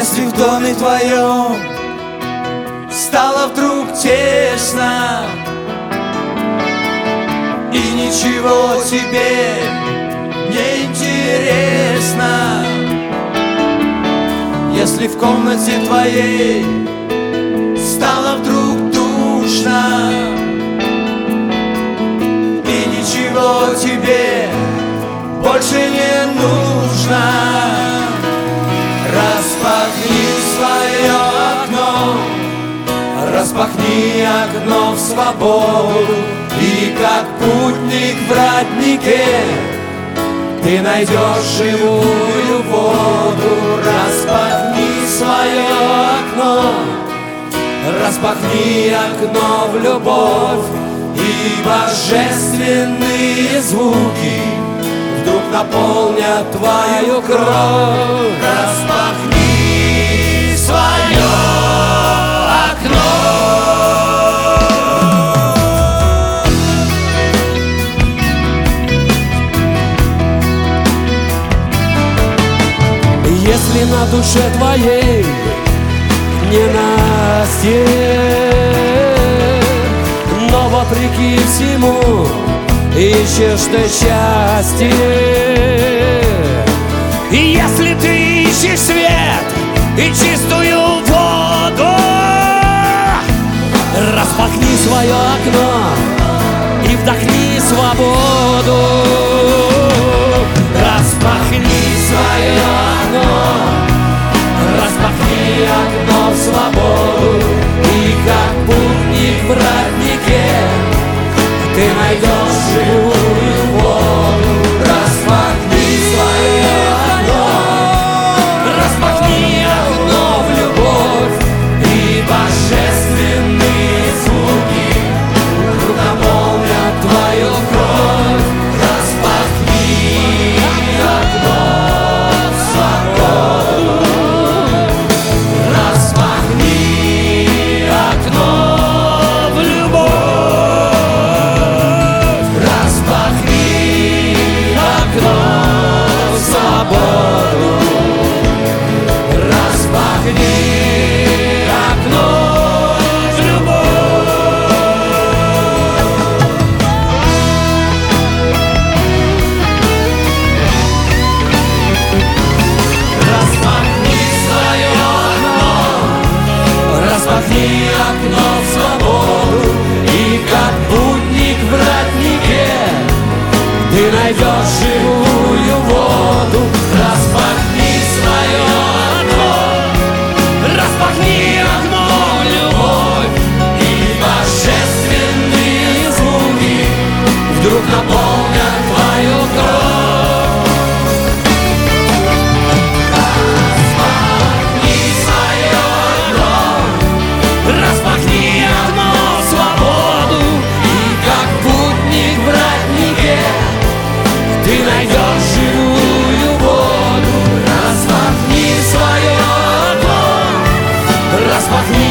Если в доме твоем стало вдруг тесно и ничего тебе не интересно, если в комнате твоей стало вдруг душно и ничего тебе больше не нужно, распахни свое окно, распахни окно в свободу, и как путник в роднике ты найдешь живую воду. Распахни свое окно, распахни окно в любовь, и божественные звуки вдруг наполнят твою кровь. Распахни свое окно. Если на душе твоей ненастье, но вопреки всему ищешь ты счастье, и если ты ищешь свет и чистую воду, распахни свое окно и вдохни свободу. Распахни свое окно, распахни окно в свободу, и как путник в роднике ты найдешь живую воду. Распахни свое окно, распахни окно в любовь, и божественные звуки вдруг наполнят твою кровь. Распахни окно в свободу, распахни окно в любовь, распахни окно в свободу, распахни окно в любовь. Распахни свое окно, распахни окно в свободу, и как путник в роднике ты найдешь живую воду. Распахни свое окно, распахни окно в любовь, и божественные звуки вдруг наполнят твою кровь. Распахни свое окно, распахни окно в свободу, и как путник в роднике ты найдешь живую воду. Распахни свое окно, распахни